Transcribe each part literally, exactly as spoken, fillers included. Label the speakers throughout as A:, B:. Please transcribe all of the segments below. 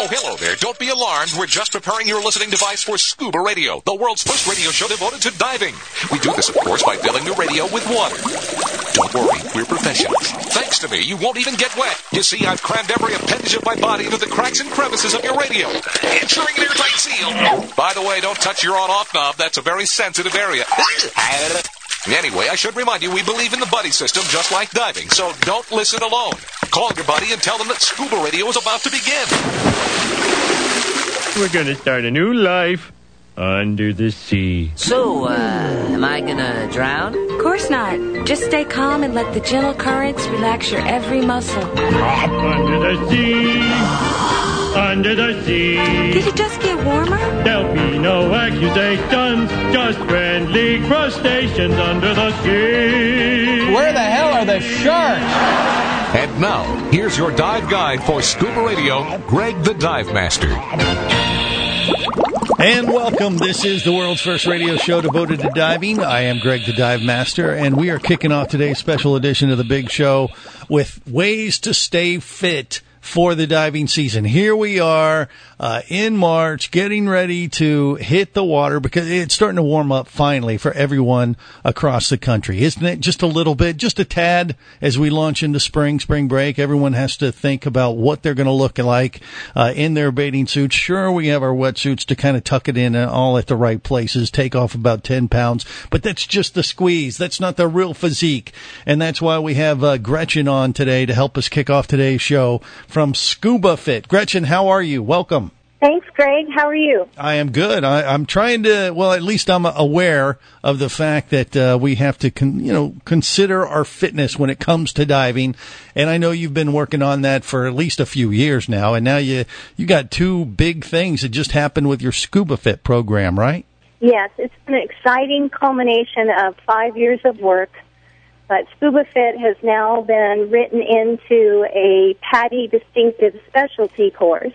A: hello there. Don't be alarmed. We're just preparing your listening device for Scuba Radio, the world's first radio show devoted to diving. We do this, of course, by filling the radio with water. Don't worry, we're professionals. Thanks to me, you won't even get wet. You see, I've crammed every appendage of my body into the cracks and crevices of your radio, ensuring an airtight seal. By the way, don't touch your on-off knob. That's a very sensitive area. Anyway, I should remind you, we believe in the buddy system just like diving, so don't listen alone. Call your buddy and tell them that Scuba Radio is about to begin.
B: We're gonna start a new life under the sea.
C: So, uh, am I gonna drown?
D: Of course not. Just stay calm and let the gentle currents relax your every muscle.
B: Under the sea, under the sea.
D: Did it just get warmer?
B: There'll be no accusations, just friendly crustaceans under the sea.
E: Where the hell are the sharks?
A: And now, here's your dive guide for Scuba Radio, Greg the Dive Master.
F: And welcome. This is the world's first radio show devoted to diving. I am Greg the Dive Master, and we are kicking off today's special edition of the Big Show with ways to stay fit for the diving season. Here we are uh, in March, getting ready to hit the water because it's starting to warm up finally for everyone across the country. Isn't it just a little bit, just a tad as we launch into spring, spring break? Everyone has to think about what they're going to look like uh, in their bathing suits. Sure, we have our wetsuits to kind of tuck it in all at the right places, take off about ten pounds, but that's just the squeeze. That's not the real physique. And that's why we have uh, Gretchen on today to help us kick off today's show from Scuba Fit. Gretchen, how are you? Welcome.
G: Thanks, Greg. How are you?
F: I am good. I, I'm trying to, well, at least I'm aware of the fact that uh, we have to, con, you know, consider our fitness when it comes to diving. And I know you've been working on that for at least a few years now. And now you you got two big things that just happened with your Scuba Fit program, right?
G: Yes, it's an exciting culmination of five years of work. But Scuba Fit has now been written into a PADI distinctive specialty course,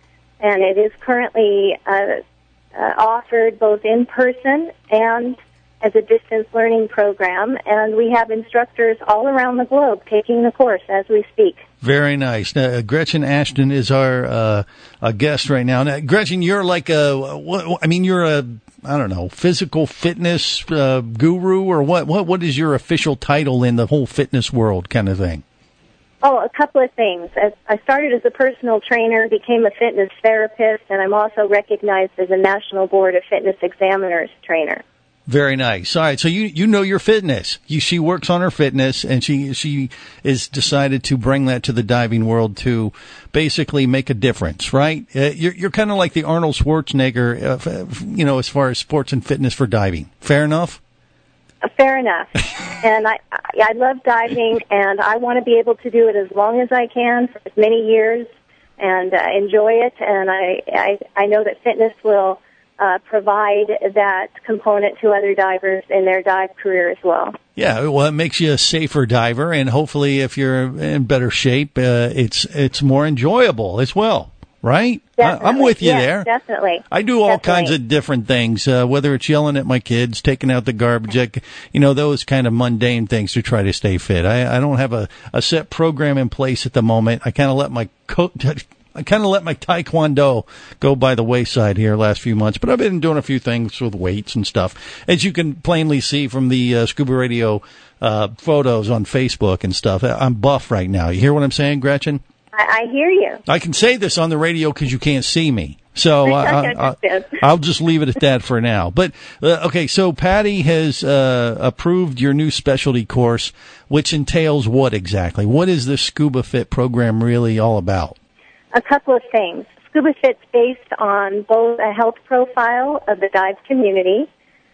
G: and it is currently uh, uh, offered both in person and as a distance learning program, and we have instructors all around the globe taking the course as we speak.
F: Very nice. Uh, Gretchen Ashton is our uh, a guest right now. Now, Gretchen, you're like a, what, I mean, you're a, I don't know, physical fitness uh, guru, or what? What? What is your official title in the whole fitness world kind of thing?
G: Oh, a couple of things. As I started as a personal trainer, became a fitness therapist, and I'm also recognized as a National Board of Fitness Examiners trainer.
F: Very nice. All right, so you you know your fitness. You, she works on her fitness, and she she is decided to bring that to the diving world to basically make a difference, right? Uh, you're you're kind of like the Arnold Schwarzenegger, uh, you know, as far as sports and fitness for diving. Fair enough?
G: Uh, fair enough. And I, I I love diving, and I want to be able to do it as long as I can for as many years, and uh, enjoy it. And I I, I know that fitness will Uh, provide that component to other divers in their dive career as well.
F: Yeah, well, it makes you a safer diver, and hopefully, if you're in better shape, uh, it's it's more enjoyable as well, right?
G: Definitely.
F: I, I'm with you
G: yes,
F: there.
G: Definitely.
F: I do all
G: definitely.
F: kinds of different things, uh, whether it's yelling at my kids, taking out the garbage, you know, those kind of mundane things to try to stay fit. I, I don't have a, a set program in place at the moment. I kind of let my coach. I kind of let my Taekwondo go by the wayside here last few months, but I've been doing a few things with weights and stuff, as you can plainly see from the uh, Scuba Radio uh, photos on Facebook and stuff. I'm buff right now. You hear what I'm saying, Gretchen?
G: I, I hear you.
F: I can say this on the radio because you can't see me, so I, I, I, I'll just leave it at that for now. But uh, okay, so PADI has uh, approved your new specialty course, which entails what exactly? What is this Scuba Fit program really all about?
G: A couple of things. Scuba Fit's based on both a health profile of the dive community.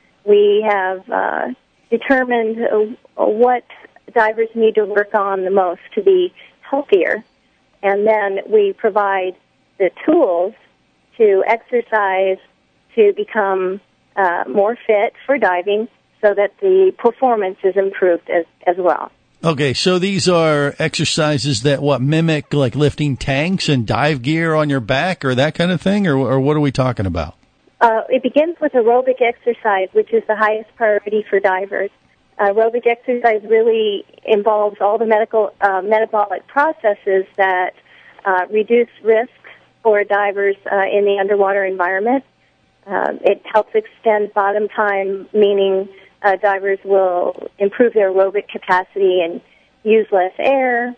G: We have uh, determined uh, what divers need to work on the most to be healthier, and then we provide the tools to exercise to become uh, more fit for diving so that the performance is improved as, as well.
F: Okay, so these are exercises that, what, mimic like lifting tanks and dive gear on your back or that kind of thing, or, or what are we talking about?
G: Uh, it begins with aerobic exercise, which is the highest priority for divers. Aerobic exercise really involves all the medical uh, metabolic processes that uh, reduce risk for divers uh, in the underwater environment. Uh, it helps extend bottom time, meaning uh, divers will improve their aerobic capacity and use less air.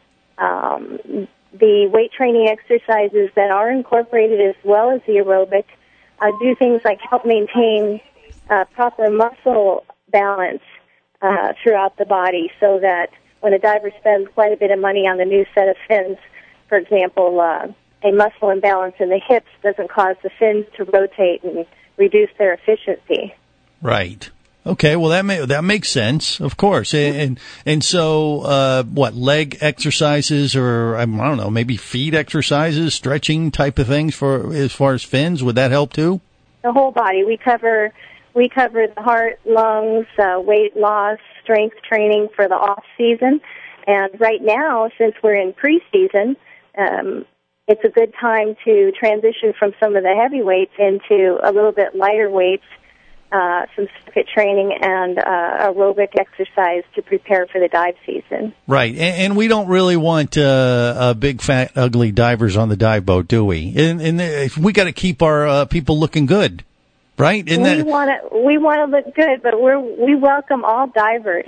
G: Um, the weight training exercises that are incorporated as well as the aerobic uh, do things like help maintain uh, proper muscle balance uh, throughout the body, so that when a diver spends quite a bit of money on the new set of fins, for example, uh, a muscle imbalance in the hips doesn't cause the fins to rotate and reduce their efficiency.
F: Right. Okay. Well, that may, that makes sense, of course. And and, and so, uh, what leg exercises, or I don't know, maybe feet exercises, stretching type of things for as far as fins, would that help too?
G: The whole body. We cover we cover the heart, lungs, uh, weight loss, strength training for the off season, and right now, since we're in preseason, um, it's a good time to transition from some of the heavy weights into a little bit lighter weights, uh, some circuit training, and uh, aerobic exercise to prepare for the dive season.
F: Right, and, and we don't really want uh, uh, big, fat, ugly divers on the dive boat, do we? And, and if we got to keep our uh, people looking good, right? Isn't
G: we
F: that...
G: want to we want to look good, but we're we welcome all divers.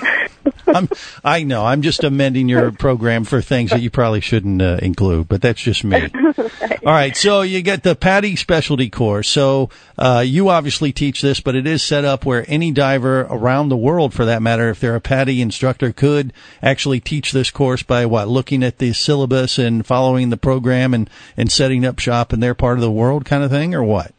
F: I'm, I know. I'm just amending your program for things that you probably shouldn't uh, include, but that's just me.
G: Right.
F: All right. So you get the PADI specialty course. So uh, you obviously teach this, but it is set up where any diver around the world, for that matter, if they're a PADI instructor, could actually teach this course by what? Looking at the syllabus and following the program and, and setting up shop in their part of the world kind of thing, or what?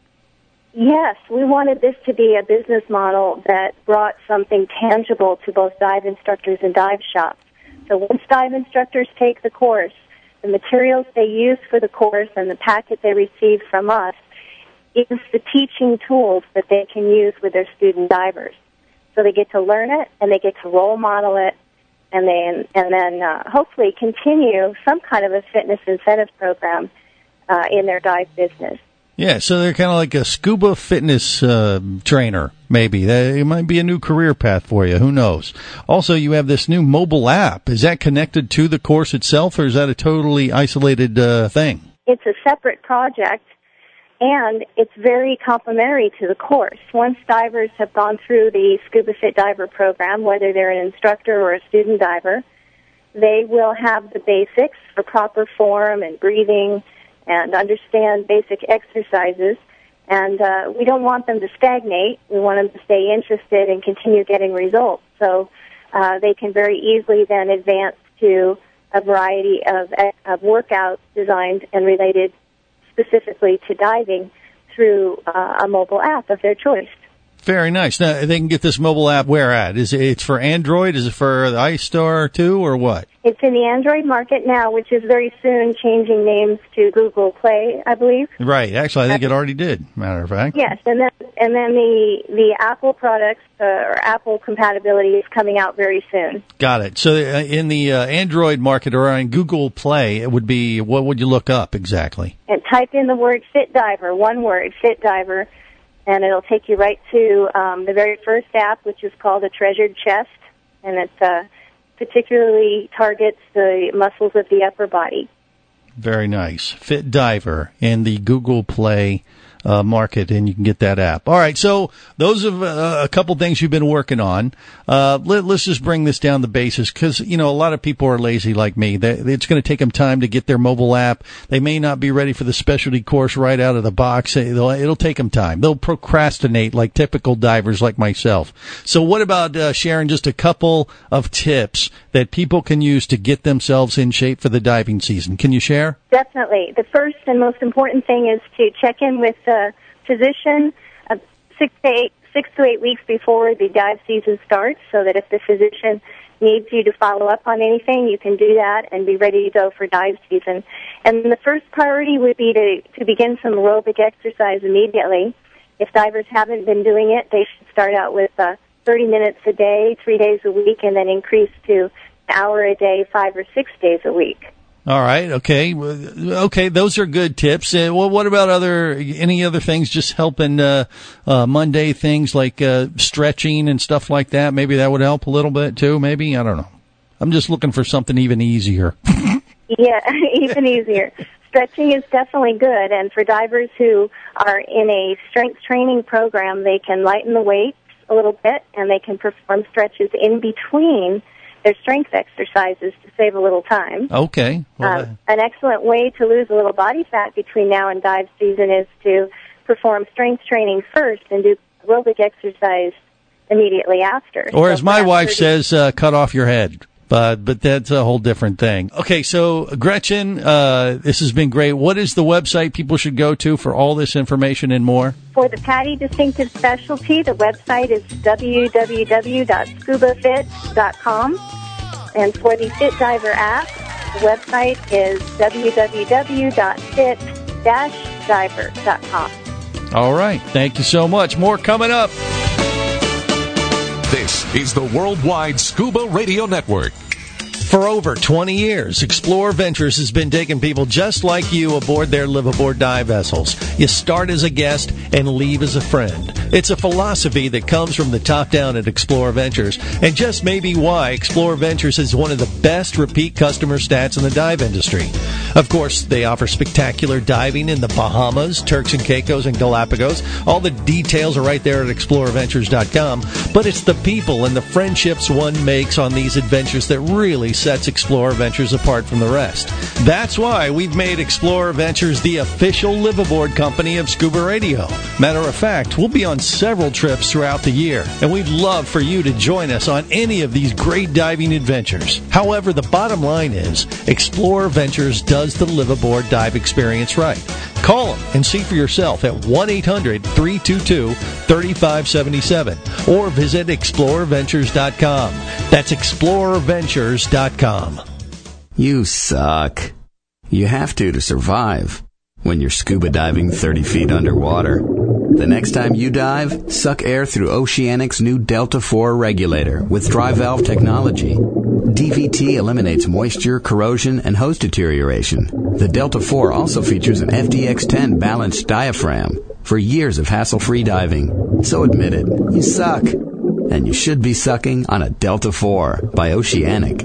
G: Yes, we wanted this to be a business model that brought something tangible to both dive instructors and dive shops. So once dive instructors take the course, the materials they use for the course and the packet they receive from us is the teaching tools that they can use with their student divers. So they get to learn it, and they get to role model it, and then, and then uh, hopefully continue some kind of a fitness incentive program uh, in their dive business.
F: Yeah, so they're kind of like a scuba fitness uh, trainer, maybe. That, it might be a new career path for you. Who knows? Also, you have this new mobile app. Is that connected to the course itself, or is that a totally isolated uh, thing?
G: It's a separate project, and it's very complementary to the course. Once divers have gone through the Scuba Fit Diver program, whether they're an instructor or a student diver, they will have the basics for proper form and breathing and understand basic exercises. And uh, we don't want them to stagnate. We want them to stay interested and continue getting results. So uh, they can very easily then advance to a variety of, of workouts designed and related specifically to diving through uh, a mobile app of their choice.
F: Very nice. Now, they can get this mobile app where at? Is it it's for Android? Is it for the iStore too, or what?
G: It's in the Android market now, which is very soon changing names to Google Play, I believe.
F: Right. Actually, I think it already did, matter of fact.
G: Yes, and then and then the the Apple products uh, or Apple compatibility is coming out very soon.
F: Got it. So uh, in the uh, Android market or on Google Play, it would be, what would you look up exactly?
G: And type in the word Fit Diver, one word, Fit Diver, and it'll take you right to um, the very first app, which is called a Treasured Chest, and it uh, particularly targets the muscles of the upper body.
F: Very nice. Fit Diver in the Google Play uh, market, and you can get that app. All right, so those are uh, a couple things you've been working on. Uh, let, let's just bring this down to basis, because, you know, a lot of people are lazy like me. They, it's going to take them time to get their mobile app. They may not be ready for the specialty course right out of the box. It'll, it'll take them time. They'll procrastinate like typical divers like myself. So what about uh, sharing just a couple of tips that people can use to get themselves in shape for the diving season? Can you share?
G: Definitely. The first and most important thing is to check in with the physician uh, six to eight, six to eight weeks before the dive season starts, so that if the physician needs you to follow up on anything, you can do that and be ready to go for dive season. And the first priority would be to, to begin some aerobic exercise immediately. If divers haven't been doing it, they should start out with uh, thirty minutes a day, three days a week, and then increase to an hour a day, five or six days a week.
F: All right. Okay. Okay. Those are good tips. Uh, well, what about other, any other things just helping, uh, uh, Monday things like, uh, stretching and stuff like that? Maybe that would help a little bit too, maybe? I don't know. I'm just looking for something even easier.
G: Yeah, even easier. stretching is definitely good, and for divers who are in a strength training program, they can lighten the weights a little bit, and they can perform stretches in between their strength exercises to save a little time.
F: Okay. Well,
G: um, an excellent way to lose a little body fat between now and dive season is to perform strength training first and do aerobic exercise immediately after.
F: Or
G: so
F: as my wife
G: thirty
F: says, uh, cut off your head. But but that's a whole different thing. Okay, so Gretchen, uh, this has been great. What is the website people should go to for all this information and more?
G: For the PADI Distinctive Specialty, the website is w w w dot scuba fit dot com. And for the Fit Diver app, the website is w w w dot fit dash diver dot com.
F: All right. Thank you so much. More coming up.
A: This is the Worldwide Scuba Radio Network.
F: For over twenty years, Explorer Ventures has been taking people just like you aboard their live-aboard dive vessels. You start as a guest and leave as a friend. It's a philosophy that comes from the top down at Explorer Ventures, and just maybe why Explorer Ventures is one of the best repeat customer stats in the dive industry. Of course, they offer spectacular diving in the Bahamas, Turks and Caicos, and Galapagos. All the details are right there at explorer ventures dot com, but it's the people and the friendships one makes on these adventures that really sets Explorer Ventures apart from the rest. That's why we've made Explorer Ventures the official live-aboard company of Scuba Radio. Matter of fact, we'll be on several trips throughout the year, and we'd love for you to join us on any of these great diving adventures. However, the bottom line is, Explorer Ventures does the live-aboard dive experience right. Call them and see for yourself at one eight hundred three two two three five seven seven or visit explorer ventures dot com. That's explorer ventures dot com.
H: You suck. You have to to survive when you're scuba diving thirty feet underwater. The next time you dive, suck air through Oceanic's new Delta four regulator with dry valve technology. D V T eliminates moisture, corrosion, and hose deterioration. The Delta four also features an F D X ten balanced diaphragm for years of hassle-free diving. So admit it, you suck. And you should be sucking on a Delta four by Oceanic.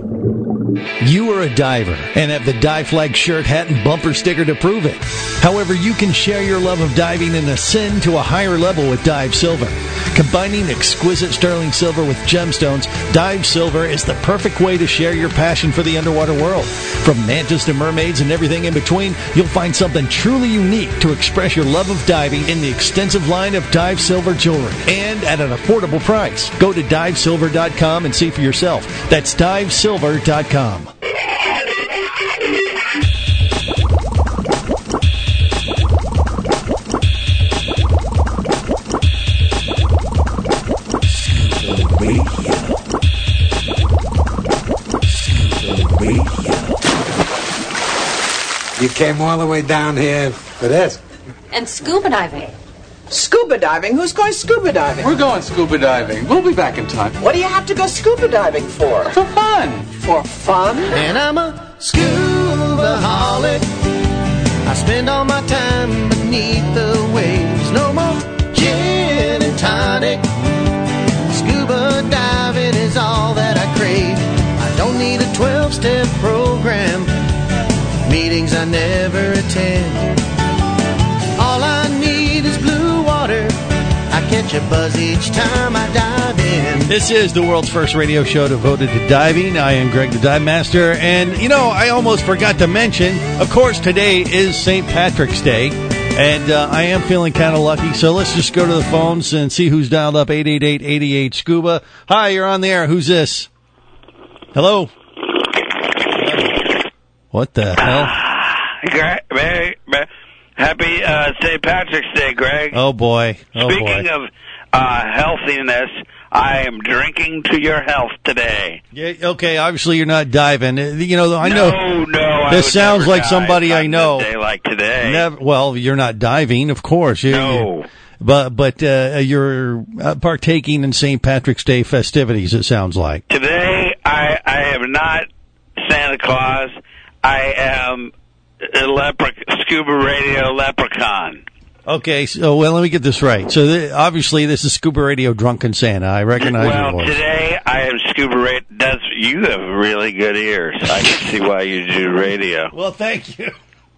F: You are a diver and have the Dive Flag shirt, hat, and bumper sticker to prove it. However, you can share your love of diving and ascend to a higher level with Dive Silver. Combining exquisite sterling silver with gemstones, Dive Silver is the perfect way to share your passion for the underwater world. From mantas to mermaids and everything in between, you'll find something truly unique to express your love of diving in the extensive line of Dive Silver jewelry, and at an affordable price. Go to dive silver dot com and see for yourself. That's dive silver dot com.
I: You came all the way down here for this?
D: And scuba diving.
J: Scuba diving? Who's going scuba diving?
E: We're going scuba diving. We'll be back in time.
J: What do you have to go scuba diving for?
E: For fun.
J: For fun?
K: And I'm a scuba-holic. I spend all my time beneath the waves. No more gin and tonic. Scuba diving is all that I crave. I don't need a twelve-step program. Meetings I never attend. All I need is blue water. I catch a buzz each time I dive in.
F: This is the world's first radio show devoted to diving. I am Greg the Dive Master. And, you know, I almost forgot to mention, of course, today is Saint Patrick's Day. And uh, I am feeling kind of lucky. So let's just go to the phones and see who's dialed up. eight eight eight, eight eight, SCUBA. Hi, you're on the air. Who's this? Hello? What the hell?
L: Greg, Mary, Mary, happy uh, Saint Patrick's Day, Greg.
F: Oh, boy. Oh,
L: Speaking
F: boy.
L: of uh, healthiness, I am drinking to your health today.
F: Yeah, okay, obviously you're not diving. You know, I
L: no,
F: know.
L: No, no.
F: This sounds like somebody I know.
L: On a day like today.
F: Never, well, you're not diving, of course. You're,
L: no.
F: You're, but but uh, you're uh, partaking in Saint Patrick's Day festivities, it sounds like.
L: Today, I, I am not Santa Claus. I am a lepre- scuba radio leprechaun.
F: Okay, so well, let me get this right. So th- obviously, this is Scuba Radio Drunken Santa. I recognize
L: well,
F: your voice.
L: Well, today I am scuba radio. That's you have really good ears. I can see why you do radio.
F: Well, thank you.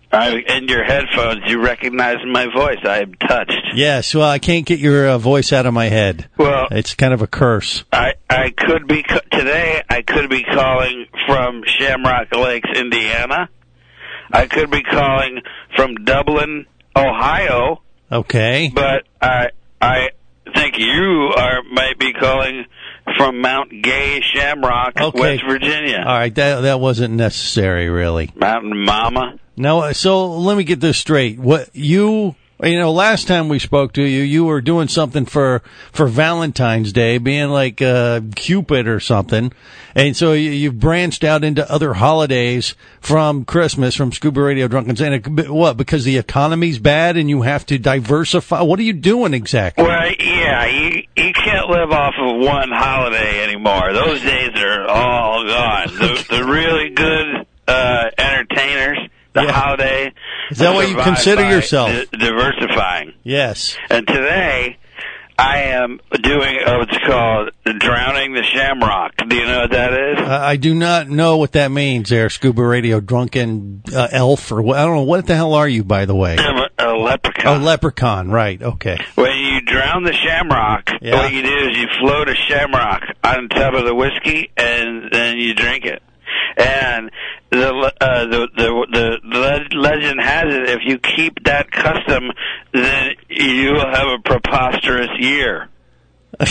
L: I, in your headphones, you recognize my voice. I am touched.
F: Yes, well, I can't get your uh, voice out of my head.
L: Well,
F: it's kind of a curse.
L: I, I could be, today, I could be calling from Shamrock Lakes, Indiana. I could be calling from Dublin, Ohio.
F: Okay.
L: But I, I think you are might be calling from Mount Gay Shamrock,
F: okay.
L: West Virginia.
F: All right, that that wasn't necessary, really.
L: Mountain Mama.
F: No, so let me get this straight. What you, you know, last time we spoke to you, you were doing something for for Valentine's Day, being like uh, Cupid or something, and so you, you've branched out into other holidays from Christmas, from Scuba Radio Drunken Santa. What? Because the economy's bad and you have to diversify. What are you doing exactly?
L: Well, yeah, you you can't live off of one holiday anymore. Those days are all gone. The, the really good uh, entertainers. The yeah. holiday.
F: Is that what you consider yourself?
L: Di- diversifying.
F: Yes.
L: And today, I am doing what's called Drowning the Shamrock. Do you know what that is?
F: Uh, I do not know what that means there, Scuba Radio Drunken uh, Elf, or what, I don't know. What the hell are you, by the way?
L: I'm a, a leprechaun.
F: Oh, leprechaun, right, okay.
L: When you drown the shamrock, yeah. what you do is you float a shamrock on top of the whiskey, and then you drink it. And the, uh, the the the the legend has it, if you keep that custom, then you will have a preposterous year.
F: a,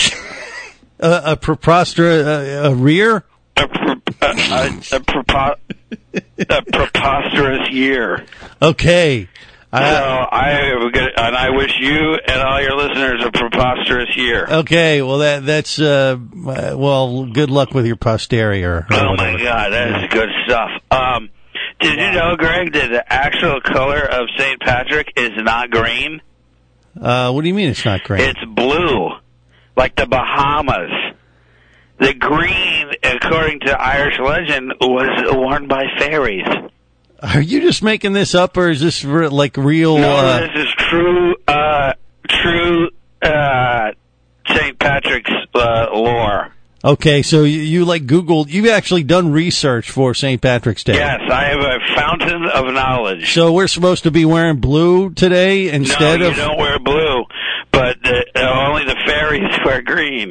F: a preposterous uh, a rear?
L: A, pre, a, a, a, prepo, a preposterous year.
F: Okay.
L: So I and I wish you and all your listeners a preposterous year.
F: Okay, well that that's uh, well, good luck with your posterior.
L: Oh my God, that is good stuff. Um, did you know, Greg, that the actual color of Saint Patrick is not green?
F: Uh, what do you mean it's not green?
L: It's blue, like the Bahamas. The green, according to Irish legend, was worn by fairies.
F: Are you just making this up, or is this re- like real?
L: No,
F: uh...
L: this is true. Uh, true uh, Saint Patrick's uh, lore.
F: Okay, so you, you like Googled. You've actually done research for Saint Patrick's Day.
L: Yes, I have a fountain of knowledge.
F: So we're supposed to be wearing blue today instead
L: no,
F: of.
L: No, you don't wear blue, but the, uh, only the fairies wear green.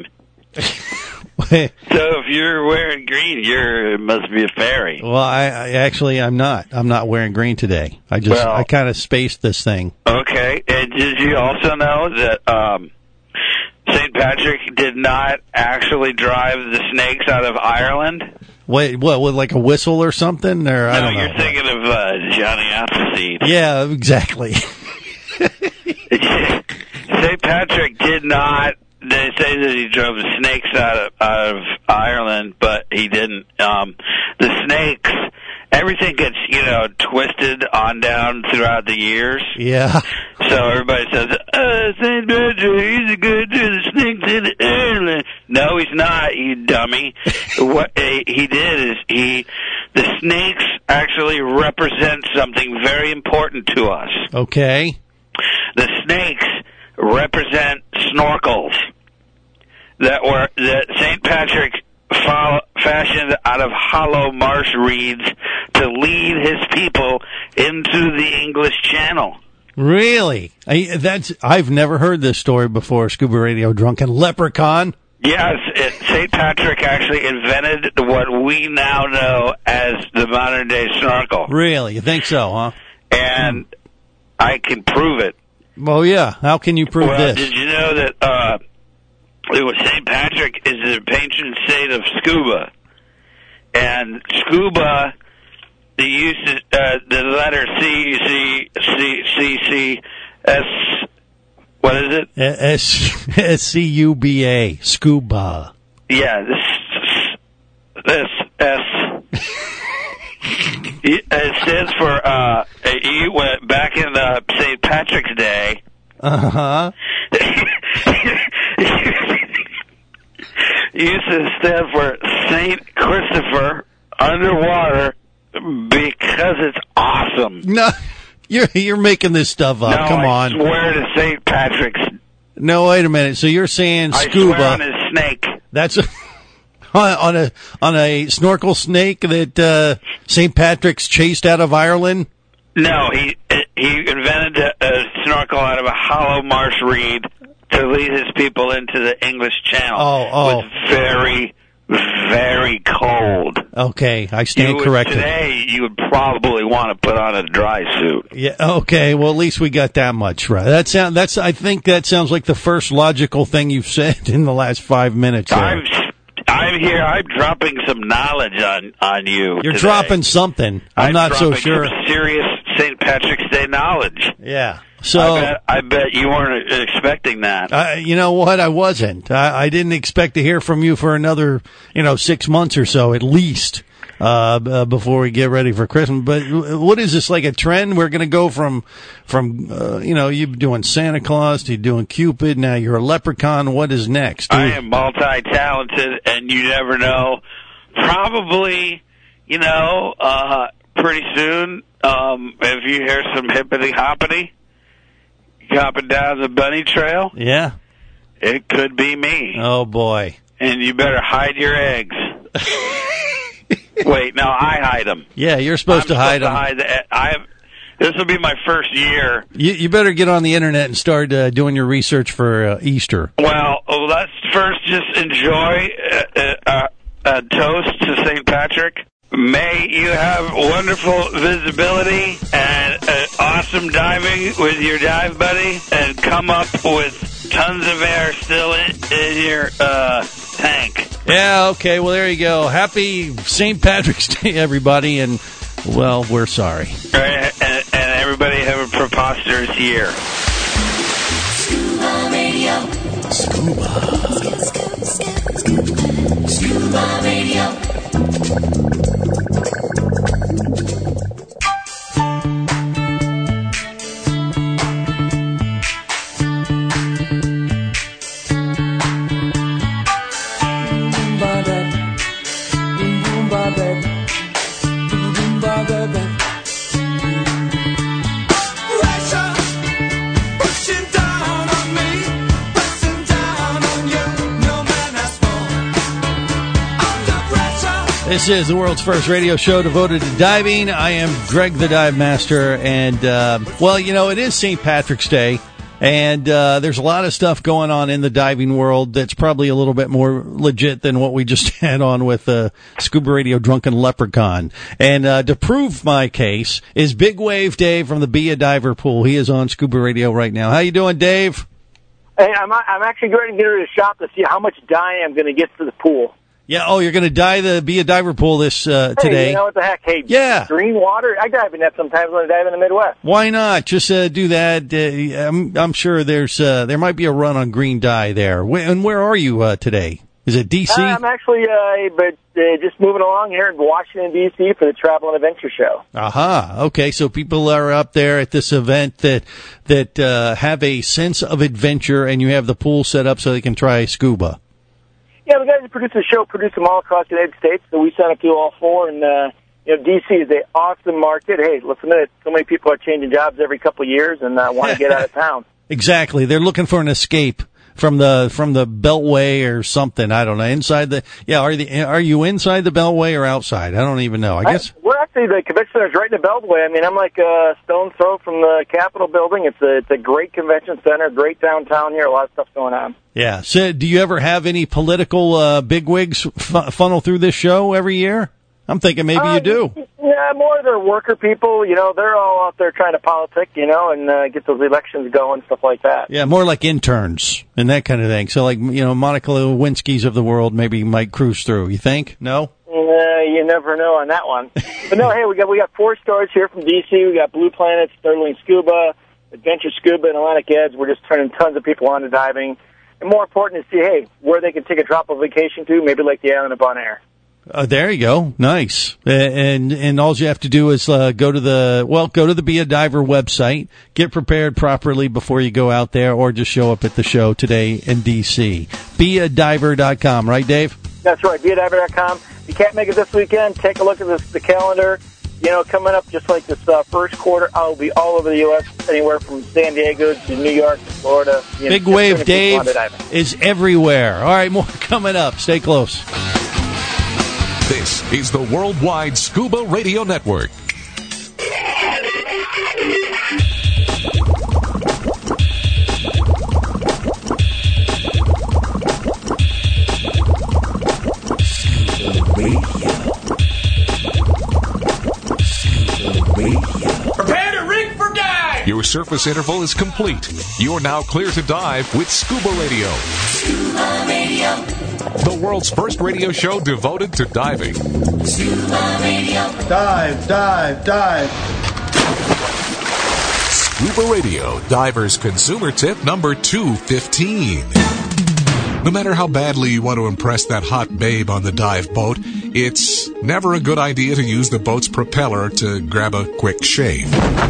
L: So if you're wearing green, you're it must be a fairy.
F: Well, I, I actually I'm not. I'm not wearing green today. I just
L: well,
F: I kind of spaced this thing.
L: Okay, and did you also know that um, Saint Patrick did not actually drive the snakes out of Ireland?
F: Wait, what? With like a whistle or something? Or
L: no,
F: I don't know.
L: You're thinking of uh, Johnny Appleseed.
F: Yeah, exactly.
L: Saint Patrick did not. They say that he drove the snakes out of, out of Ireland, but he didn't. Um, the snakes, everything gets, you know, twisted on down throughout the years.
F: Yeah.
L: So everybody says, uh, Saint Patrick, he's going to do the snakes in Ireland. No, he's not, you dummy. What he did is he, the snakes actually represent something very important to us.
F: Okay.
L: The snakes represent snorkels that were that Saint Patrick follow, fashioned out of hollow marsh reeds to lead his people into the English Channel.
F: Really? I, that's I've never heard this story before. Scuba Radio Drunken Leprechaun.
L: Yes, it, Saint Patrick actually invented what we now know as the modern day snorkel.
F: Really? You think so, huh?
L: And I can prove it.
F: Well, yeah. How can you prove
L: well,
F: this?
L: Did you know that uh, it was Saint Patrick is the patron saint of scuba, and scuba, the use uh, the letter C C C C C S. What is it?
F: S S C U B A. Scuba.
L: Yeah, this this S. It stands for, uh, you went back in uh, Saint Patrick's Day.
F: Uh-huh.
L: It used to stand for Saint Christopher underwater because it's awesome.
F: No, you're you're making this stuff up.
L: No,
F: Come
L: I
F: on.
L: I swear to Saint Patrick's.
F: No, wait a minute. So you're saying scuba.
L: I swear on his snake.
F: That's a... On a on a snorkel snake that uh, Saint Patrick's chased out of Ireland?
L: No, he he invented a, a snorkel out of a hollow marsh reed to lead his people into the English Channel.
F: Oh, oh.
L: It was very, very cold.
F: Okay, I stand
L: you would,
F: corrected.
L: Today, you would probably want to put on a dry suit.
F: Yeah. Okay. Well, at least we got that much right. That sound. That's. I think that sounds like the first logical thing you've said in the last five minutes. There.
L: I'm, I'm here. I'm dropping some knowledge on on you.
F: You're
L: today.
F: dropping something. I'm,
L: I'm
F: not so
L: dropping
F: sure.
L: Some serious Saint Patrick's Day knowledge.
F: Yeah. So
L: I bet, I bet you weren't expecting that.
F: Uh, you know what? I wasn't. I, I didn't expect to hear from you for another, you know, six months or so at least uh, uh, before we get ready for Christmas. But what is this, like a trend? We're going to go from, from uh, you know, you doing Santa Claus to doing Cupid. Now you're a leprechaun. What is next?
L: I am multi-talented, and you never know. Probably, you know, uh, pretty soon, um, if you hear some hippity-hoppity hopping down the bunny trail,
F: yeah,
L: it could be me.
F: Oh, boy.
L: And you better hide your eggs. Wait, no, I hide them.
F: Yeah, you're supposed
L: I'm
F: to hide
L: supposed
F: them.
L: To hide the, I have, this will be my first year.
F: You, you better get on the internet and start uh, doing your research for uh, Easter.
L: Well, let's first just enjoy a, a, a toast to Saint Patrick. May you have wonderful visibility and uh, awesome diving with your dive buddy, and come up with tons of air still in, in your uh, tank.
F: Yeah, okay, well, there you go. Happy Saint Patrick's Day, everybody, and, well, we're sorry.
L: All right, and, and everybody have a preposterous year.
M: Scuba Radio.
F: Scuba.
M: Scuba Radio.
F: This is the world's first radio show devoted to diving. I am Greg the Dive Master, and, uh, well, you know, it is Saint Patrick's Day, and uh, there's a lot of stuff going on in the diving world that's probably a little bit more legit than what we just had on with uh, Scuba Radio Drunken Leprechaun. And uh, to prove my case is Big Wave Dave from the Be a Diver Pool. He is on Scuba Radio right now. How you doing, Dave?
N: Hey, I'm I'm actually going to get her to shop to see how much dye I'm going to get for the pool.
F: Yeah, oh, you're going to dye the Be a Diver Pool this uh, today.
N: Hey, you know what the heck? Hey,
F: yeah.
N: Green water. I dive in that sometimes when I dive in the Midwest.
F: Why not? Just uh, do that. Uh, I'm, I'm sure there's uh, there might be a run on green dye there. Where, and where are you uh, today? Is it D C?
N: Uh, I'm actually uh, but uh, just moving along here in Washington, D C for the Travel and Adventure Show.
F: Aha. Okay, so people are up there at this event that that uh, have a sense of adventure, and you have the pool set up so they can try scuba.
N: Yeah, the guys who produce the show produce them all across the United States, so we sign up to all four. And, uh, you know, D C is an awesome market. Hey, let's admit it, so many people are changing jobs every couple of years and uh, want to get out of town.
F: Exactly. They're looking for an escape from the from the Beltway or something. I don't know. Inside the, yeah, are the are you inside the Beltway or outside? I don't even know. I guess.
N: I, we're actually, the convention center is right in the Beltway. I mean, I'm like a stone's throw from the Capitol building. It's a, it's a great convention center, great downtown here, a lot of stuff going on.
F: Yeah. So, do you ever have any political uh, bigwigs f- funnel through this show every year? I'm thinking maybe
N: uh,
F: you do.
N: Yeah, more of the worker people. You know, they're all out there trying to politic, you know, and uh, get those elections going, stuff like that.
F: Yeah, more like interns and that kind of thing. So, like, you know, Monica Lewinsky's of the world maybe might cruise through. You think? No?
N: Uh, you never know on that one. But no, hey, we got we got four stars here from D C. We got Blue Planet, Sterling Scuba, Adventure Scuba, and Atlantic Edge. We're just turning tons of people on to diving. And more important is see, hey, where they can take a tropical vacation to, maybe like the island of Bonaire.
F: Uh, there you go. Nice. Uh, and and all you have to do is uh, go to the, well, go to the Be a Diver website, get prepared properly before you go out there, or just show up at the show today in D C. be a diver dot com, right, Dave?
N: That's right, be a diver dot com. If you can't make it this weekend, take a look at this, the calendar. You know, coming up just like this uh, first quarter, I'll be all over the U S, anywhere from San Diego to New York to Florida. You
F: Big
N: know,
F: Wave Dave is everywhere. All right, more coming up. Stay close.
A: This is the Worldwide Scuba Radio Network. Prepare to rig for dive! Your surface interval is complete. You're now clear to dive with Scuba Radio.
M: Scuba Radio.
A: The world's first radio show devoted to diving.
M: Scuba Radio.
F: Dive, dive, dive.
A: Scuba Radio, diver's consumer tip number two fifteen. No matter how badly you want to impress that hot babe on the dive boat, it's never a good idea to use the boat's propeller to grab a quick shave.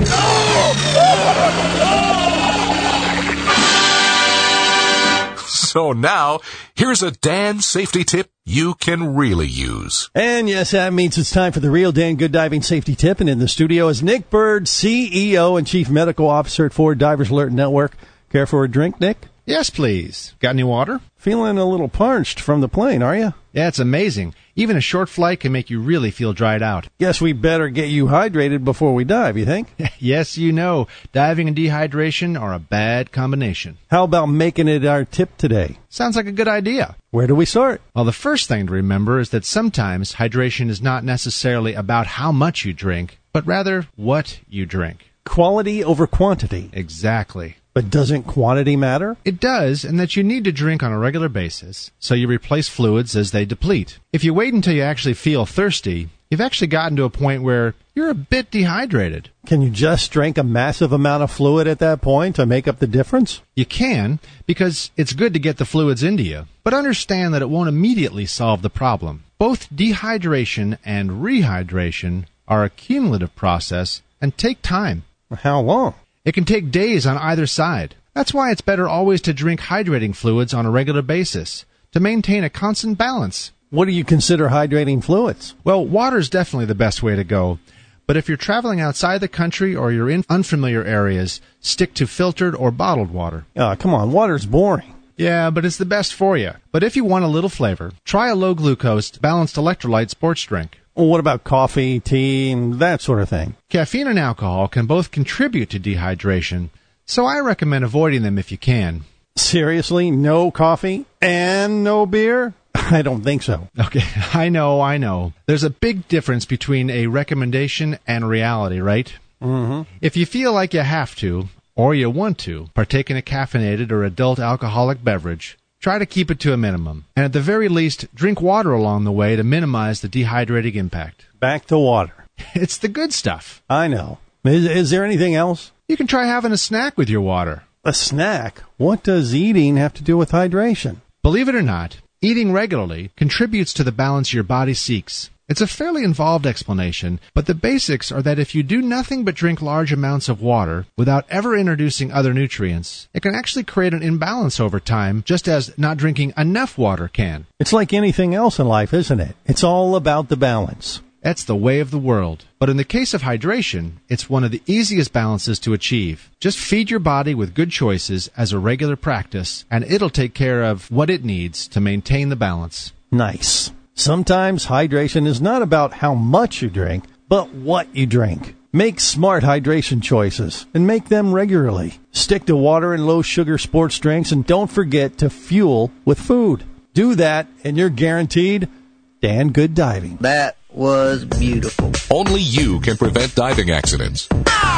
A: So now, here's a Dan safety tip you can really use.
F: And yes, that means it's time for the real Dan Good Diving Safety Tip. And in the studio is Nick Bird, C E O and Chief Medical Officer at Ford Divers Alert Network. Care for a drink, Nick?
O: Yes, please. Got any water?
F: Feeling a little parched from the plane, are you?
O: Yeah, it's amazing. Even a short flight can make you really feel dried out.
F: Guess we better get you hydrated before we dive, you think?
O: Yes, you know. Diving and dehydration are a bad combination.
F: How about making it our tip today?
O: Sounds like a good idea.
F: Where do we start?
O: Well, the first thing to remember is that sometimes hydration is not necessarily about how much you drink, but rather what you drink.
F: Quality over quantity.
O: Exactly.
F: But doesn't quantity matter?
O: It does, and that you need to drink on a regular basis, so you replace fluids as they deplete. If you wait until you actually feel thirsty, you've actually gotten to a point where you're a bit dehydrated.
F: Can you just drink a massive amount of fluid at that point to make up the difference?
O: You can, because it's good to get the fluids into you, but understand that it won't immediately solve the problem. Both dehydration and rehydration are a cumulative process and take time.
F: How long?
O: It can take days on either side. That's why it's better always to drink hydrating fluids on a regular basis, to maintain a constant balance.
F: What do you consider hydrating fluids?
O: Well, water's definitely the best way to go. But if you're traveling outside the country or you're in unfamiliar areas, stick to filtered or bottled water.
F: Oh, come on, water's boring.
O: Yeah, but it's the best for you. But if you want a little flavor, try a low-glucose, balanced electrolyte sports drink.
F: Well, what about coffee, tea, and that sort of thing?
O: Caffeine and alcohol can both contribute to dehydration, so I recommend avoiding them if you can.
F: Seriously? No coffee and no beer? I don't think so.
O: Okay, I know, I know. There's a big difference between a recommendation and reality, right?
F: Mm-hmm.
O: If you feel like you have to, or you want to, partake in a caffeinated or adult alcoholic beverage, try to keep it to a minimum. And at the very least, drink water along the way to minimize the dehydrating impact.
F: Back to water.
O: It's the good stuff.
F: I know. Is, is there anything else?
O: You can try having a snack with your water.
F: A snack? What does eating have to do with hydration?
O: Believe it or not, eating regularly contributes to the balance your body seeks. It's a fairly involved explanation, but the basics are that if you do nothing but drink large amounts of water without ever introducing other nutrients, it can actually create an imbalance over time, just as not drinking enough water can.
F: It's like anything else in life, isn't it? It's all about the balance.
O: That's the way of the world. But in the case of hydration, it's one of the easiest balances to achieve. Just feed your body with good choices as a regular practice, and it'll take care of what it needs to maintain the balance.
F: Nice. Sometimes hydration is not about how much you drink, but what you drink. Make smart hydration choices and make them regularly. Stick to water and low-sugar sports drinks, and don't forget to fuel with food. Do that, and you're guaranteed Dan Good Diving.
C: That was beautiful.
A: Only you can prevent diving accidents.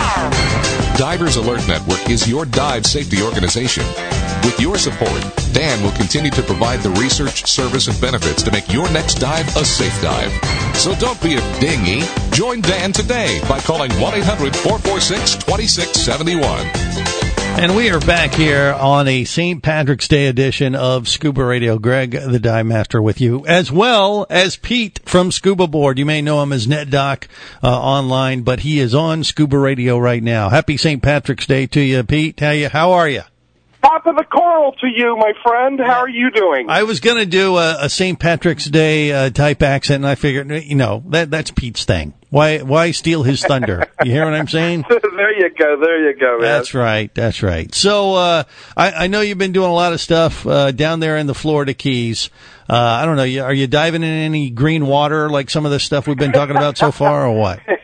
A: Divers Alert Network is your dive safety organization. With your support, Dan will continue to provide the research, service, and benefits to make your next dive a safe dive. So don't be a dinghy. Join Dan today by calling one eight hundred four four six two six seven one.
F: And we are back here on a Saint Patrick's Day edition of Scuba Radio. Greg, the Dive Master, with you, as well as Pete from Scuba Board. You may know him as NetDoc uh, online, but he is on Scuba Radio right now. Happy Saint Patrick's Day to you, Pete. How you? How are you?
P: Top of the coral to you, my friend. How are you doing?
F: I was going to do a, a Saint Patrick's Day uh, type accent, and I figured, you know, that that's Pete's thing. Why why steal his thunder? You hear what I'm saying?
P: There you go. There you go, man.
F: That's right. That's right. So uh, I, I know you've been doing a lot of stuff uh, down there in the Florida Keys. Uh, I don't know. Are you diving in any green water like some of the stuff we've been talking about so far, or what?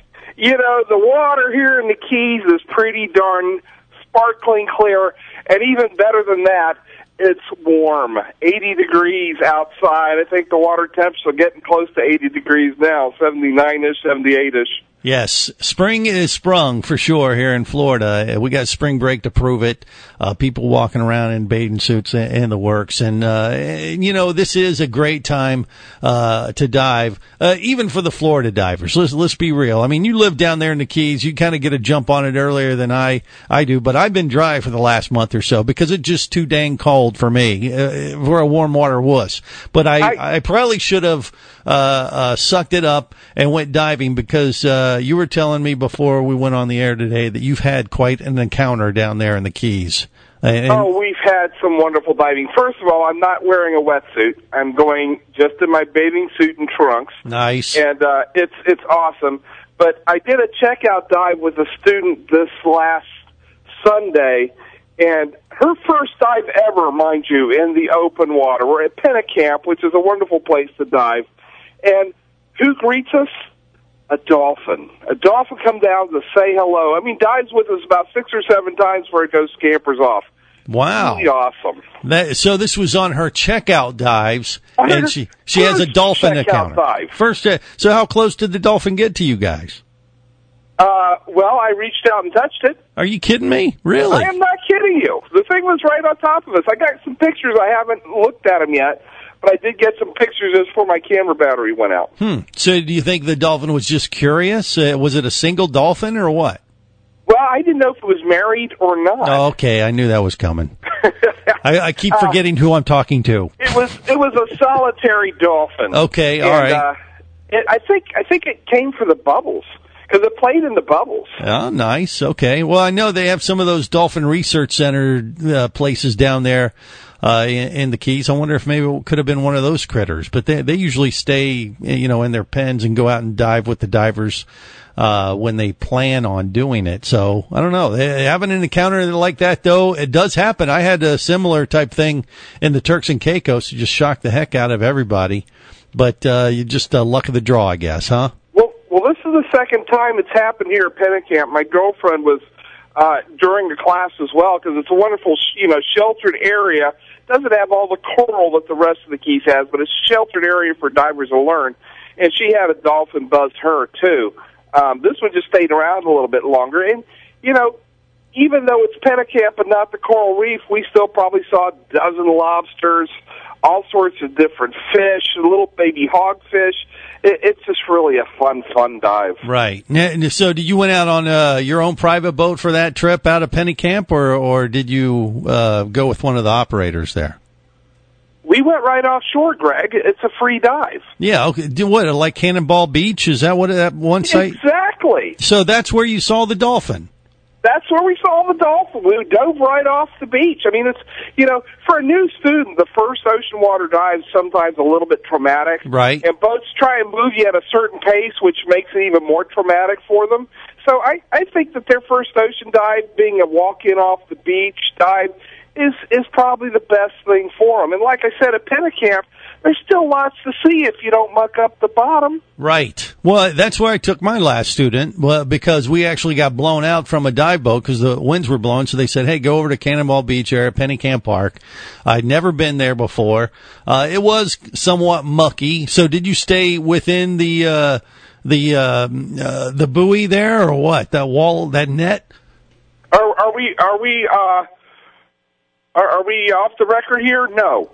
P: you know, the water here in the Keys is pretty darn sparkling clear, and even better than that, it's warm. eighty degrees outside. I think the water temps are getting close to eighty degrees now, seventy-nine-ish, seventy-eight-ish.
F: Yes, spring is sprung for sure here in Florida. We got spring break to prove it. Uh, people walking around in bathing suits and the works. And, uh, you know, this is a great time, uh, to dive, uh, even for the Florida divers. Let's, let's be real. I mean, you live down there in the Keys. You kind of get a jump on it earlier than I, I do, but I've been dry for the last month or so because it's just too dang cold for me. Uh, we're a warm water wuss. But I, I, I probably should have, uh, uh, sucked it up and went diving because, uh, you were telling me before we went on the air today that you've had quite an encounter down there in the Keys. And
P: oh, we've had some wonderful diving. First of all, I'm not wearing a wetsuit. I'm going just in my bathing suit and trunks.
F: Nice.
P: And uh, it's it's awesome. But I did a checkout dive with a student this last Sunday, and her first dive ever, mind you, in the open water. We're at Pennicamp, which is a wonderful place to dive. And who greets us? A dolphin. A dolphin come down to say hello. I mean, dives with us about six or seven times before it goes scampers off.
F: Wow.
P: Really awesome.
F: That, so this was on her checkout dives, and she, she has a dolphin encounter.
P: Dive.
F: First, uh, so how close did the dolphin get to you guys?
P: Uh, well, I reached out and touched it.
F: Are you kidding me? Really?
P: I am not kidding you. The thing was right on top of us. I got some pictures. I haven't looked at them yet. But I did get some pictures just before my camera battery went out.
F: Hmm. So do you think the dolphin was just curious? Uh, was it a single dolphin or what?
P: Well, I didn't know if it was married or not.
F: Oh, okay, I knew that was coming. I, I keep forgetting uh, who I'm talking to.
P: It was it was a solitary dolphin.
F: Okay, all
P: and,
F: right.
P: Uh, it, I think I think it came for the bubbles because it played in the bubbles.
F: Oh, nice. Okay. Well, I know they have some of those dolphin research center uh, places down there. Uh, in, in the Keys. I wonder if maybe it could have been one of those critters, but they, they usually stay, you know, in their pens and go out and dive with the divers, uh, when they plan on doing it. So I don't know. They haven't an encounter like that though. It does happen. I had a similar type thing in the Turks and Caicos. It just shocked the heck out of everybody, but, uh, you just, uh, luck of the draw, I guess, huh?
P: Well, well, this is the second time it's happened here at Pennicamp. My girlfriend was, uh, during the class as well because it's a wonderful, you know, sheltered area. Doesn't have all the coral that the rest of the Keys has, but it's a sheltered area for divers to learn. And she had a dolphin buzz her, too. Um, this one just stayed around a little bit longer. And, you know, even though it's Pennicamp and not the coral reef, we still probably saw a dozen lobsters, all sorts of different fish, little baby hogfish. It, it's just really a fun, fun dive.
F: Right. So did you went out on uh, your own private boat for that trip out of Pennicamp, or, or did you uh, go with one of the operators there?
P: We went right offshore, Greg. It's a free dive.
F: Yeah. Okay. Do what, like Cannonball Beach? Is that what that one site?
P: Exactly.
F: So that's where you saw the dolphin.
P: That's where we saw the dolphin. We dove right off the beach. I mean, it's, you know, for a new student, the first ocean water dive is sometimes a little bit traumatic.
F: Right.
P: And boats try and move you at a certain pace, which makes it even more traumatic for them. So I, I think that their first ocean dive, being a walk-in off the beach dive, is, is probably the best thing for them. And like I said, at Pennicamp, there's still lots to see if you don't muck up the bottom.
F: Right. Well, that's where I took my last student, well, because we actually got blown out from a dive boat because the winds were blowing. So they said, hey, go over to Cannonball Beach area, Pennicamp Park. I'd never been there before. Uh, it was somewhat mucky. So did you stay within the, uh, the, uh, uh, the buoy there or what? That wall, that net?
P: Are, are we, are we, uh, are, are we off the record here? No.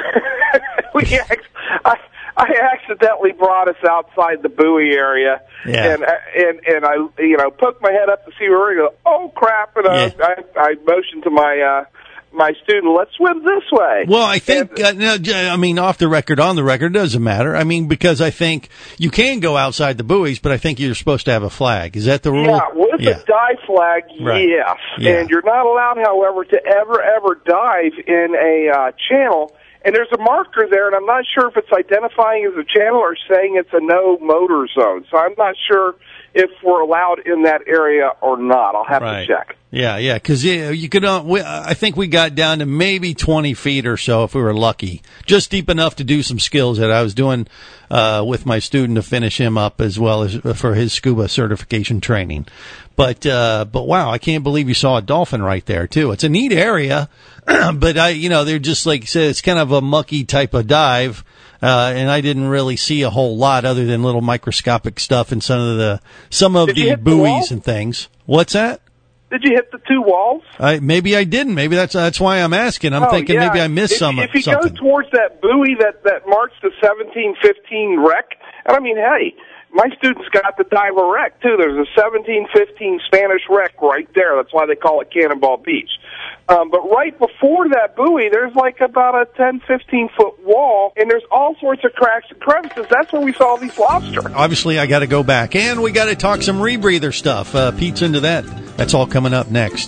P: we, I, I accidentally brought us outside the buoy area,
F: yeah.
P: and and and I, you know, poked my head up to see where we go. Oh crap! And I,
F: yeah.
P: I, I motioned to my uh, my student, "Let's swim this way."
F: Well, I think, and, uh, no, I mean, off the record, on the record, it doesn't matter. I mean, because I think you can go outside the buoys, but I think you're supposed to have a flag. Is that the rule?
P: Yeah, with
F: yeah.
P: a dive flag,
F: right.
P: yes.
F: Yeah.
P: And you're not allowed, however, to ever ever dive in a uh, channel. And there's a marker there, and I'm not sure if it's identifying as a channel or saying it's a no motor zone. So I'm not sure if we're allowed in that area or not. I'll have
F: right.
P: to check.
F: Yeah, yeah, because you, you could. Uh, we, I think we got down to maybe twenty feet or so if we were lucky, just deep enough to do some skills that I was doing uh, with my student to finish him up as well as for his scuba certification training. But uh, but wow, I can't believe you saw a dolphin right there too. It's a neat area, but I, you know, they're just like you said, it's kind of a mucky type of dive. Uh, and I didn't really see a whole lot other than little microscopic stuff and some of the some of
P: Did you
F: the
P: hit the
F: buoys
P: wall?
F: and things. What's that?
P: Did you hit the two walls?
F: I, maybe I didn't. Maybe that's that's why I'm asking. I'm
P: Oh,
F: thinking
P: yeah.
F: maybe I missed
P: if,
F: some
P: If you
F: something.
P: go towards that buoy that, that marks the seventeen fifteen wreck, and I mean, hey, my students got to dive a wreck, too. There's a seventeen fifteen Spanish wreck right there. That's why they call it Cannonball Beach. Um, but right before that buoy, there's like about a ten, fifteen foot wall, and there's all sorts of cracks and crevices. That's where we saw these lobster.
F: Obviously, I got to go back, and we got to talk some rebreather stuff. Uh, Pete's into that. That's all coming up next.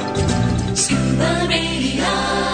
M: Scuba Radio.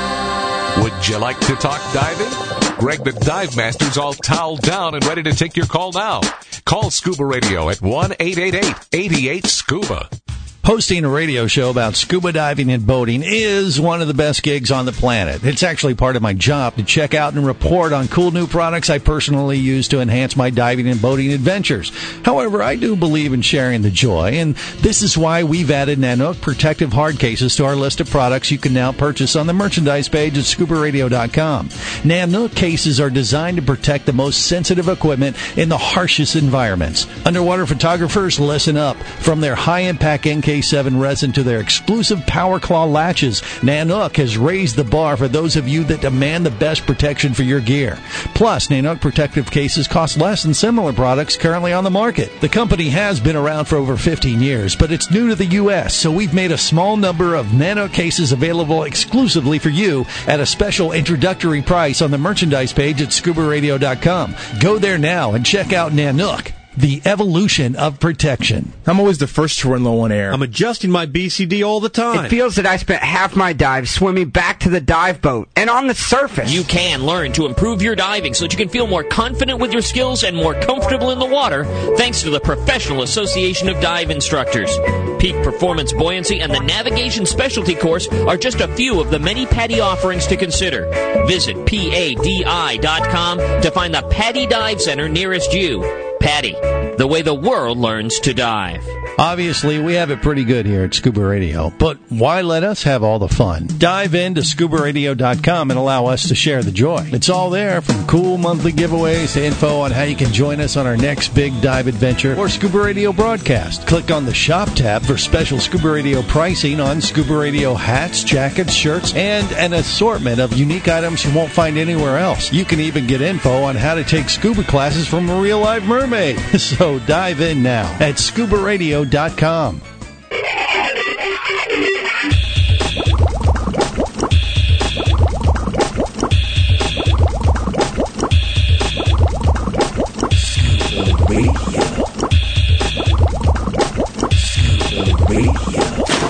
A: Would you like to talk diving? Greg the Dive Master's all toweled down and ready to take your call now. Call Scuba Radio at one eight eight eight, eight eight, SCUBA.
F: Hosting a radio show about scuba diving and boating is one of the best gigs on the planet. It's actually part of my job to check out and report on cool new products I personally use to enhance my diving and boating adventures. However, I do believe in sharing the joy, and this is why we've added Nanook protective hard cases to our list of products you can now purchase on the merchandise page at scuba radio dot com. Nanook cases are designed to protect the most sensitive equipment in the harshest environments. Underwater photographers, listen up. From their high-impact N K seven resin to their exclusive Power Claw latches, Nanook has raised the bar for those of you that demand the best protection for your gear. Plus, Nanook protective cases cost less than similar products currently on the market. The company has been around for over fifteen years, but it's new to the U S, so we've made a small number of Nanook cases available exclusively for you at a special introductory price on the merchandise page at scuba radio dot com. Go there now and check out Nanook, the evolution of protection.
Q: I'm always the first to run low on air.
R: I'm adjusting my B C D all the time.
C: It feels that I spent half my dive swimming back to the dive boat and on the surface.
S: You can learn to improve your diving so that you can feel more confident with your skills and more comfortable in the water thanks to the Professional Association of Dive Instructors. Peak Performance Buoyancy and the Navigation Specialty Course are just a few of the many PADI offerings to consider. Visit P A D I dot com to find the PADI Dive Center nearest you. PADI, the way the world learns to dive.
F: Obviously, we have it pretty good here at Scuba Radio, but why let us have all the fun? Dive into scuba radio dot com and allow us to share the joy. It's all there, from cool monthly giveaways to info on how you can join us on our next big dive adventure or Scuba Radio broadcast. Click on the Shop tab for special Scuba Radio pricing on Scuba Radio hats, jackets, shirts, and an assortment of unique items you won't find anywhere else. You can even get info on how to take scuba classes from a real live mermaid. So dive in now at scuba radio dot com.
M: Scuba Radio. Scuba Radio.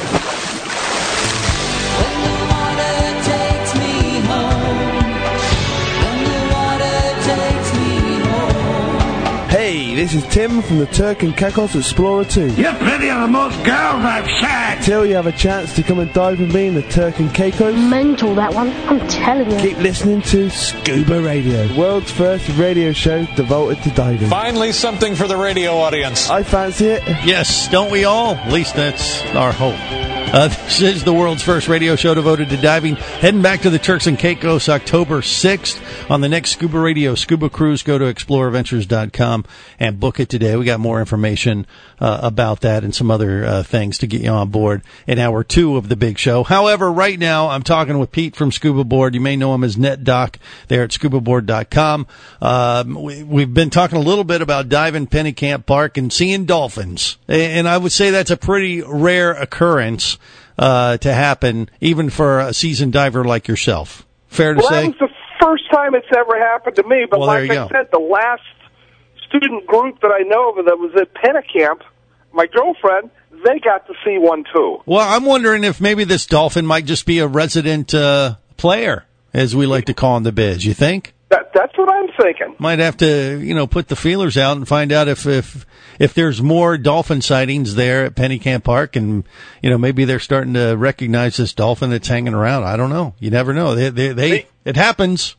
M: When the water takes me home. When the water takes me home.
T: Hey, this is Tim from the Turk and Caicos Explorer two.
U: You're plenty of the most girls I've shagged.
T: Till you have a chance to come and dive with me in the Turk and Caicos.
V: Mental, that one. I'm telling you.
T: Keep listening to Scuba Radio, the world's first radio show devoted to diving.
W: Finally, something for the radio audience.
T: I fancy it.
F: Yes, don't we all? At least that's our hope. Uh, this is the world's first radio show devoted to diving. Heading back to the Turks and Caicos October sixth on the next Scuba Radio Scuba Cruise. Go to explorer ventures dot com and book it today. We got more information uh, about that and some other uh, things to get you on board in hour two of the big show. However, right now I'm talking with Pete from Scuba Board. You may know him as NetDoc there at scuba board dot com. Um, we, we've been talking a little bit about diving Pennycamp Park and seeing dolphins. And I would say that's a pretty rare occurrence Uh, to happen, even for a seasoned diver like yourself. Fair to
P: well,
F: say?
P: That was the first time it's ever happened to me, but
F: Well, there
P: like
F: you
P: I
F: go.
P: said, the last student group that I know of that was at Pennicamp, my girlfriend, they got to see one too.
F: Well, I'm wondering if maybe this dolphin might just be a resident uh, player, as we like to call in the biz. You think?
P: That, that's what I'm thinking.
F: Might have to, you know, put the feelers out and find out if, if, if there's more dolphin sightings there at Pennycamp Park, and, you know, maybe they're starting to recognize this dolphin that's hanging around. I don't know. You never know. They, they, they it happens.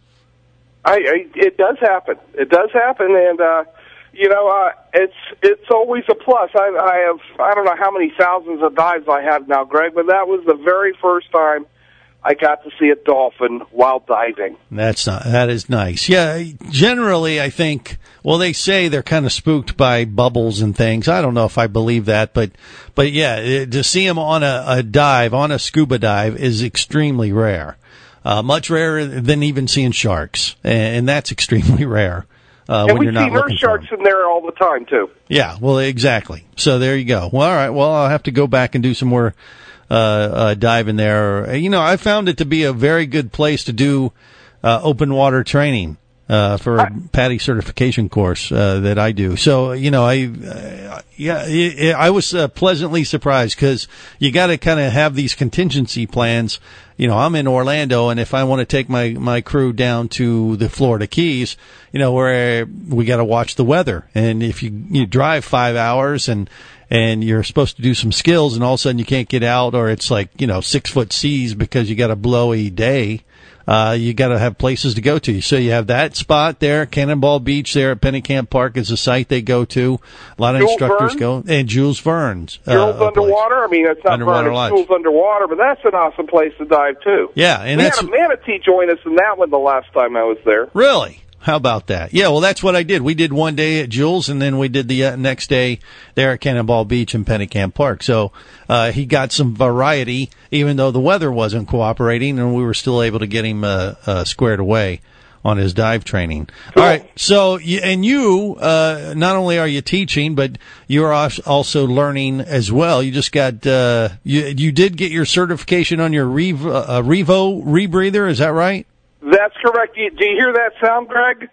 P: I, I, it does happen. It does happen, and, uh, you know, uh, it's, it's always a plus. I, I have, I don't know how many thousands of dives I have now, Greg, but that was the very first time I got to see a dolphin while diving.
F: That's not, that is nice. Yeah, generally I think, well, they say they're kind of spooked by bubbles and things. I don't know if I believe that, but, but yeah, it, to see them on a, a dive, on a scuba dive is extremely rare. Uh, much rarer than even seeing sharks. And, and that's extremely rare. Uh,
P: and
F: when
P: we
F: you're
P: see
F: not
P: nurse
F: looking
P: sharks in there all the time, too.
F: Yeah, well, exactly. So there you go. Well, all right. Well, I'll have to go back and do some more uh, uh dive in there. You know, I found it to be a very good place to do uh, open water training uh, for a PADI certification course uh, that I do. So, you know, I uh, yeah, it, it, I was uh, pleasantly surprised because you got to kind of have these contingency plans. You know, I'm in Orlando, and if I want to take my, my crew down to the Florida Keys, you know, where we got to watch the weather. And if you, you drive five hours and, and you're supposed to do some skills and all of a sudden you can't get out, or it's like, you know, six foot seas because you got a blowy day, uh, you got to have places to go to. So you have that spot there, Cannonball Beach there at Pennycamp Park is a site they go to. A lot of
P: Jules
F: instructors
P: Verne?
F: go, and Jules Verne's. Uh,
P: Jules
F: a place.
P: Underwater? I mean, it's not
F: Underwater
P: Verne,
F: Lodge.
P: it's Jules Underwater, but that's an awesome place to dive, too.
F: Yeah, and
P: we
F: that's
P: had a manatee join us in that one the last time I was there.
F: Really? How about that? Yeah, well, that's what I did. We did one day at Jules, and then we did the uh, next day there at Cannonball Beach and Pennycamp Park. So uh, he got some variety, even though the weather wasn't cooperating, and we were still able to get him uh, uh, squared away on his dive training. Cool. All right, so, and you, uh, not only are you teaching, but you're also learning as well. You just got, uh, you, you did get your certification on your Revo, uh, Revo rebreather, is that right?
P: That's correct. Do you, do you hear that sound, Greg?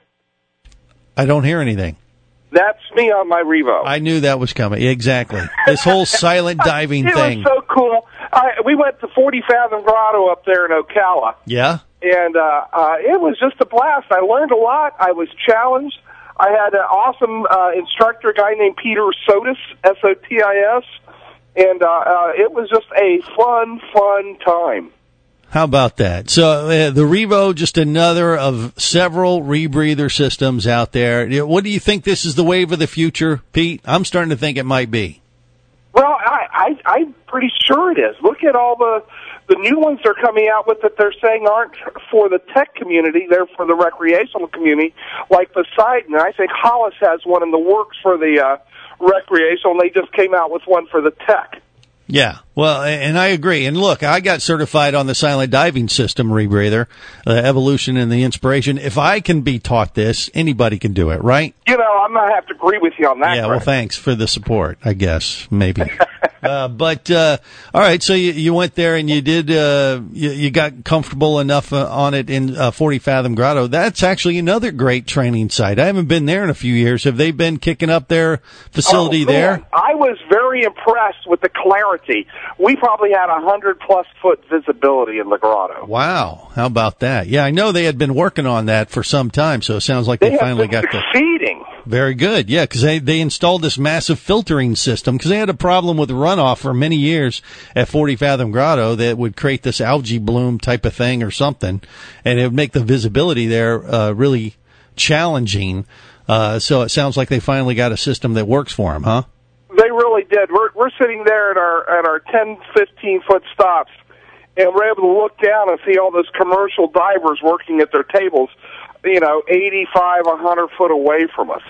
F: I don't hear anything.
P: That's me on my Revo.
F: I knew that was coming. Exactly. This whole silent diving
P: it
F: thing.
P: It was so cool. I, we went to forty Fathom Grotto up there in Ocala.
F: Yeah?
P: And uh, uh, it was just a blast. I learned a lot. I was challenged. I had an awesome uh, instructor, a guy named Peter Sotis, S O T I S. And uh, uh, it was just a fun, fun time.
F: How about that? So uh, the Revo, just another of several rebreather systems out there. What do you think this is the wave of the future, Pete? I'm starting to think it might be.
P: Well, I, I, I'm pretty sure it is. Look at all the the new ones they're coming out with that they're saying aren't for the tech community, they're for the recreational community, like Poseidon. I think Hollis has one in the works for the uh, recreational, and they just came out with one for the tech.
F: Yeah, well, and I agree. And look, I got certified on the silent diving system rebreather, uh, evolution and the inspiration. If I can be taught this, anybody can do it, right?
P: You know, I'm going to have to agree with you on that.
F: Yeah, well, thanks for the support, I guess, maybe. uh, but, uh, all right, so you, you went there and you did, uh, you, you got comfortable enough uh, on it in uh, forty Fathom Grotto. That's actually another great training site. I haven't been there in a few years. Have they been kicking up their facility
P: oh,
F: there?
P: I was very impressed with the clarity. We probably had a hundred plus foot visibility in the grotto.
F: Wow, how about that? Yeah, I know they had been working on that for some time, so it sounds like they,
P: they
F: finally got
P: succeeding.
F: the very good. Yeah, because they they installed this massive filtering system because they had a problem with runoff for many years at forty Fathom Grotto that would create this algae bloom type of thing or something, and it would make the visibility there uh, really challenging. Uh, so it sounds like they finally got a system that works for them, huh?
P: They really did. We're we're sitting there at our at our ten, fifteen foot stops, and we're able to look down and see all those commercial divers working at their tables, you know, eighty-five, a hundred foot away from us.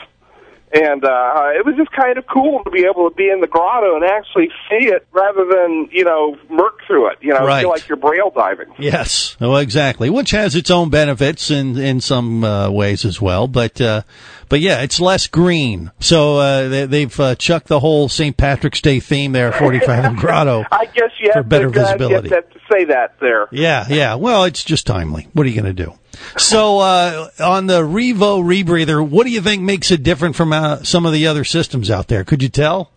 P: And uh, it was just kind of cool to be able to be in the grotto and actually see it rather than, you know, murk through it. You know,
F: right.
P: Feel like you're braille diving.
F: Yes, well, exactly, which has its own benefits in, in some uh, ways as well. But, uh, but yeah, it's less green. So uh, they, they've uh, chucked the whole Saint Patrick's Day theme there at forty Fathom Grotto.
P: I guess you have
F: for better
P: to, uh,
F: visibility.
P: Get that, to say that there.
F: Yeah, yeah. Well, it's just timely. What are you going to do? So, uh, on the Revo rebreather, what do you think makes it different from uh, some of the other systems out there? Could you tell?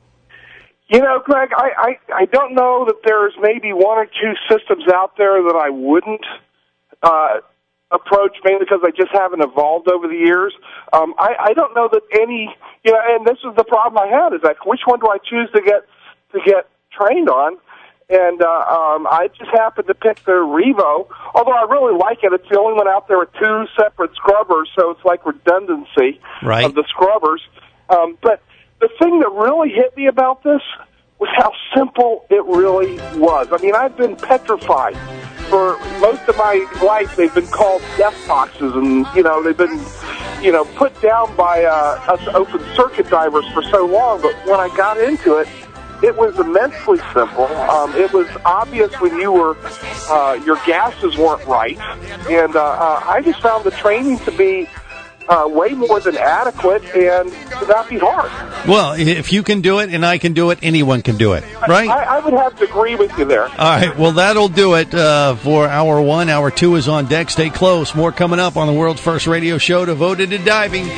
P: You know, Greg, I, I, I don't know that there's maybe one or two systems out there that I wouldn't uh, approach, mainly because I just haven't evolved over the years. Um, I, I don't know that any, you know, and this is the problem I had, is like, which one do I choose to get to get trained on? And uh, um, I just happened to pick the Revo, although I really like it. It's the only one out there with two separate scrubbers, so it's like redundancy
F: right.
P: of the scrubbers. Um, but the thing that really hit me about this was how simple it really was. I mean, I've been petrified. For most of my life, they've been called death boxes, and, you know, they've been, you know, put down by uh, us open circuit divers for so long. But when I got into it, it was immensely simple. Um, it was obvious when you were, uh, your gases weren't right. And uh, uh, I just found the training to be uh, way more than adequate and to not be hard.
F: Well, if you can do it and I can do it, anyone can do it, right?
P: I, I would have to agree with you there.
F: All right, well, that'll do it uh, for hour one. Hour two is on deck. Stay close. More coming up on the world's first radio show devoted to diving.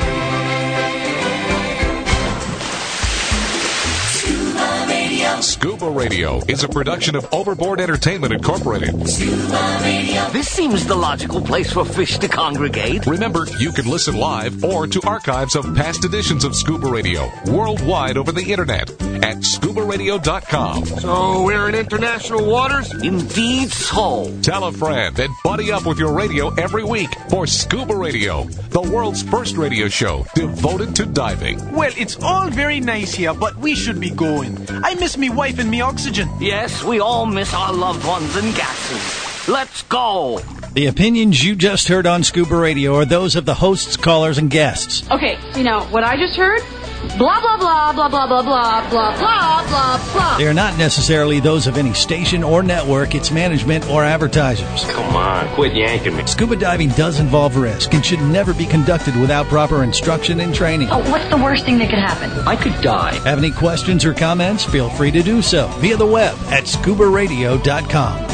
A: Scuba Radio is a production of Overboard Entertainment Incorporated.
B: This seems the logical place for fish to congregate.
A: Remember, you can listen live or to archives of past editions of Scuba Radio worldwide over the internet at scuba radio dot com.
B: So we're in international waters? Indeed so.
A: Tell a friend and buddy up with your radio every week for Scuba Radio, the world's first radio show devoted to diving.
G: Well, it's all very nice here, but we should be going. I miss me wife and me oxygen.
B: Yes, we all miss our loved ones and gases. Let's go.
F: The opinions you just heard on Scuba Radio are those of the hosts, callers, and guests.
H: Okay, you know, what I just heard? Blah, blah, blah, blah, blah, blah, blah, blah, blah, blah, blah.
F: They are not necessarily those of any station or network, its management, or advertisers.
B: Come on, quit yanking me.
F: Scuba diving does involve risk and should never be conducted without proper instruction and training.
H: Oh, what's the worst thing that could happen?
B: I could die.
F: Have any questions or comments? Feel free to do so via the web at scuba radio dot com.